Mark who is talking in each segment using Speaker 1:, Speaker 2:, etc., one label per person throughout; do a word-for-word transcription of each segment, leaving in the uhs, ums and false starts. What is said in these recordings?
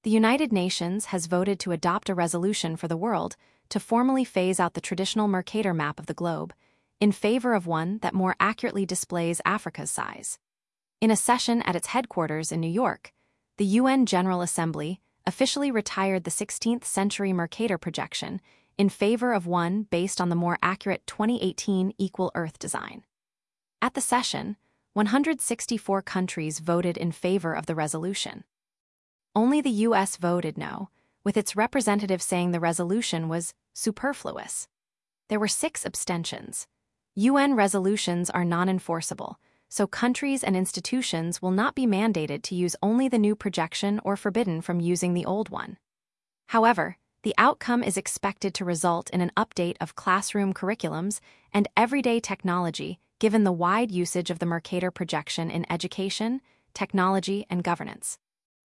Speaker 1: The United Nations has voted to adopt a resolution for the world to formally phase out the traditional Mercator map of the globe, in favor of one that more accurately displays Africa's size. In a session at its headquarters in New York, the U N General Assembly officially retired the sixteenth century Mercator projection in favor of one based on the more accurate twenty eighteen Equal Earth design. At the session, one hundred sixty-four countries voted in favor of the resolution. Only the U S voted no, with its representative saying the resolution was superfluous. There were six abstentions. U N resolutions are non-enforceable, so countries and institutions will not be mandated to use only the new projection or forbidden from using the old one. However, the outcome is expected to result in an update of classroom curriculums and everyday technology given the wide usage of the Mercator projection in education, technology, and governance.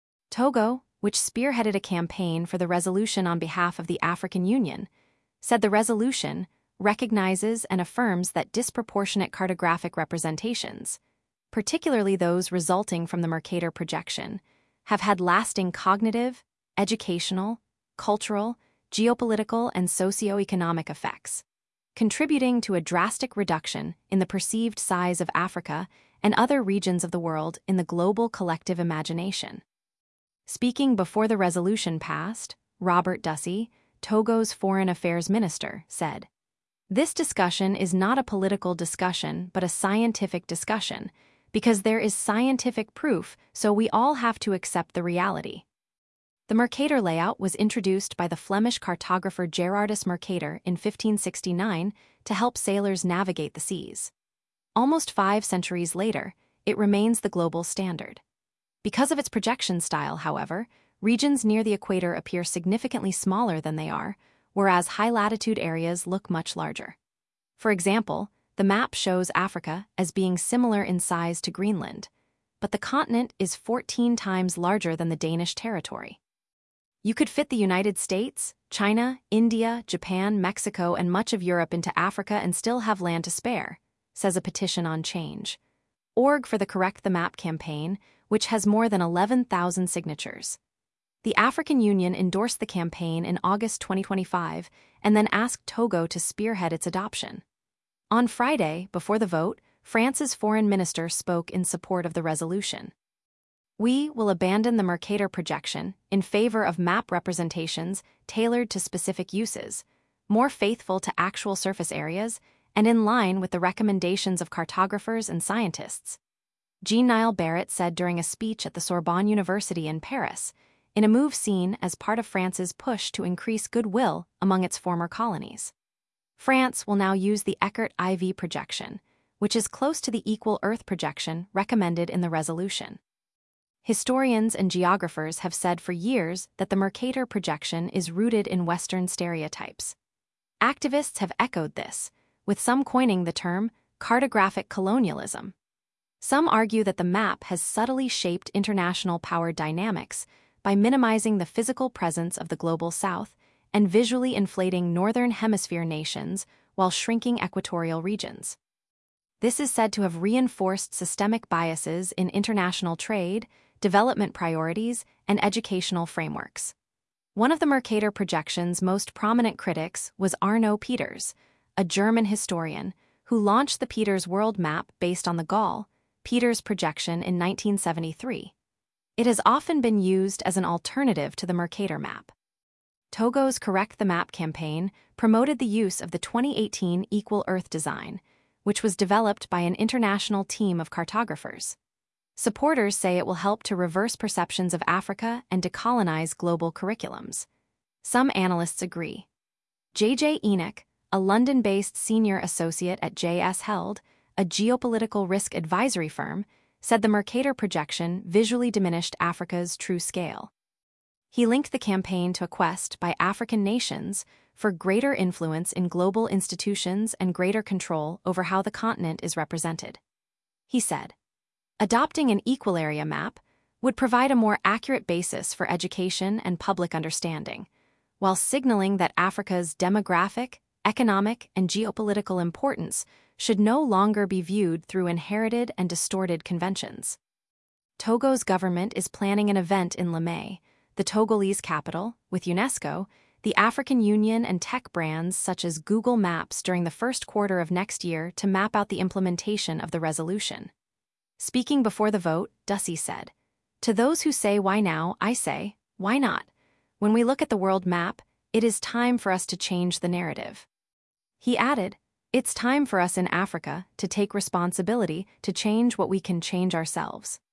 Speaker 1: Togo, which spearheaded a campaign for the resolution on behalf of the African Union, said the resolution recognizes and affirms that disproportionate cartographic representations, particularly those resulting from the Mercator projection, have had lasting cognitive, educational, cultural, geopolitical, and socio-economic effects, contributing to a drastic reduction in the perceived size of Africa and other regions of the world in the global collective imagination. Speaking before the resolution passed, Robert Dussey, Togo's Foreign Affairs Minister, said, "This discussion is not a political discussion but a scientific discussion, because there is scientific proof, so we all have to accept the reality." The Mercator layout was introduced by the Flemish cartographer Gerardus Mercator in fifteen sixty-nine to help sailors navigate the seas. Almost five centuries later, it remains the global standard. Because of its projection style, however, regions near the equator appear significantly smaller than they are, whereas high-latitude areas look much larger. For example, the map shows Africa as being similar in size to Greenland, but the continent is fourteen times larger than the Danish territory. You could fit the United States, China, India, Japan, Mexico, and much of Europe into Africa and still have land to spare, says a petition on change. Org for the Correct the Map campaign, which has more than eleven thousand signatures. The African Union endorsed the campaign in August twenty twenty-five and then asked Togo to spearhead its adoption. On Friday, before the vote, France's foreign minister spoke in support of the resolution. "We will abandon the Mercator projection in favor of map representations tailored to specific uses, more faithful to actual surface areas, and in line with the recommendations of cartographers and scientists," Jean-Niall Barrot said during a speech at the Sorbonne University in Paris, in a move seen as part of France's push to increase goodwill among its former colonies. France will now use the Eckert I V projection, which is close to the Equal Earth projection recommended in the resolution. Historians and geographers have said for years that the Mercator projection is rooted in Western stereotypes. Activists have echoed this, with some coining the term cartographic colonialism. Some argue that the map has subtly shaped international power dynamics by minimizing the physical presence of the global south and visually inflating northern hemisphere nations while shrinking equatorial regions. This is said to have reinforced systemic biases in international trade, development priorities, and educational frameworks. One of the Mercator projection's most prominent critics was Arno Peters, a German historian who launched the Peters World Map based on the Gall Peters projection in nineteen seventy-three. It has often been used as an alternative to the Mercator map. Togo's Correct the Map campaign promoted the use of the twenty eighteen Equal Earth design, which was developed by an international team of cartographers. Supporters say it will help to reverse perceptions of Africa and decolonize global curriculums. Some analysts agree. J J Enoch, a London-based senior associate at J S Held, a geopolitical risk advisory firm, said the Mercator projection visually diminished Africa's true scale. He linked the campaign to a quest by African nations for greater influence in global institutions and greater control over how the continent is represented. He said, "Adopting an equal area map would provide a more accurate basis for education and public understanding, while signaling that Africa's demographic, economic, and geopolitical importance should no longer be viewed through inherited and distorted conventions." Togo's government is planning an event in Lomé, the Togolese capital, with UNESCO, the African Union and tech brands such as Google Maps during the first quarter of next year to map out the implementation of the resolution. Speaking before the vote, Dussi said, "To those who say why now, I say, why not? When we look at the world map, it is time for us to change the narrative." He added, "It's time for us in Africa to take responsibility to change what we can change ourselves."